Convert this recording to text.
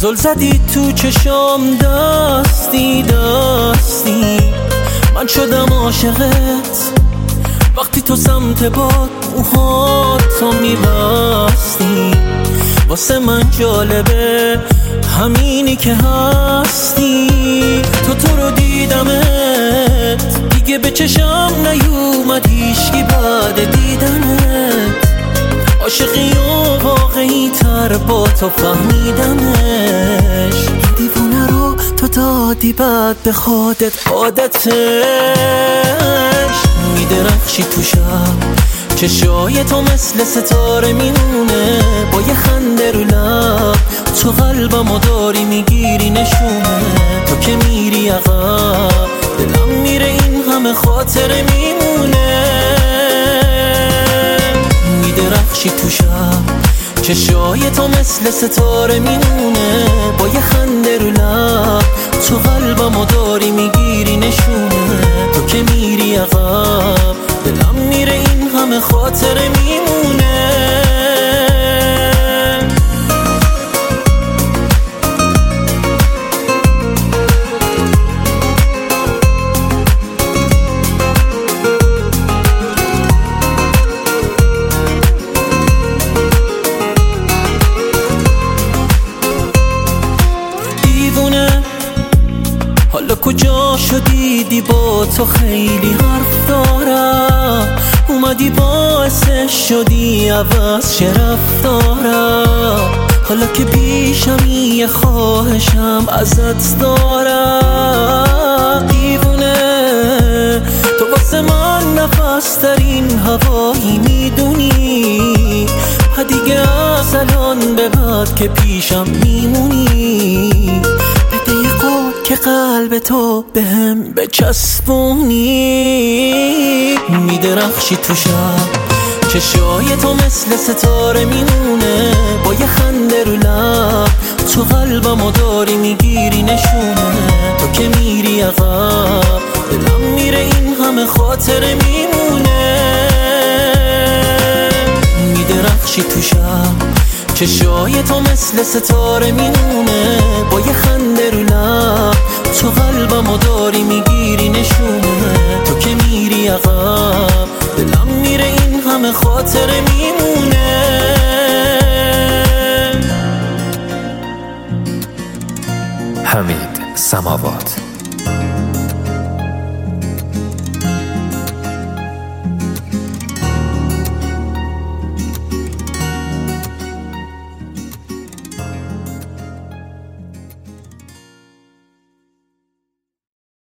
زل زدی تو چشام دستی دستی، من شدم عاشقت وقتی تو سمت باد موهاتو میبستی. واسه من جالبه همینی که هستی، تو رو دیدمت دیگه به چشم نیومد هیچکی بعد دیدنت. عاشقی و واقعی تر با تو فهمیدمش، دیوونه رو تو دادی بعد به خودت عادتش. میدرخشی تو شب چشای تو مثل ستاره میمونه، با یه خنده رو لب تو قلبمو داری میگیری نشونه. تو که میری عقب دلم میره این همه خاطره میمونه. میدرخشی تو شب چشای تو مثل ستاره میمونه، با یه خنده رو لب تو قلبمو داری میگیری نشونه. تو که میری عقب دلم میره این همه خاطره میمونه. حالا کجا شدیدی با تو خیلی حرف دارم، اومدی باعثش شدی عوض شه رفتارم. حالا که پیشمی یه خواهشم ازت دارم، دیوونه تو واسه من نفس ترین هوایی میدونی. دیگه از الان به بعد که پیشم میمونی، که قلب تو بهم بچسبونی. میدرخشی تو شب چشای تو مثل ستاره میمونه، با یه خنده رو لب تو قلبمو داری میگیری نشونه. تو که میری عقب دلم میره این همه خاطره میمونه. میدرخشی تو شب چشای تو مثل ستاره میمونه، با یه خنده رو لب تو قلبمو داری میگیری نشونه. تو که میری عقب دلم میره این همه خاطره میمونه. حمید سماوات.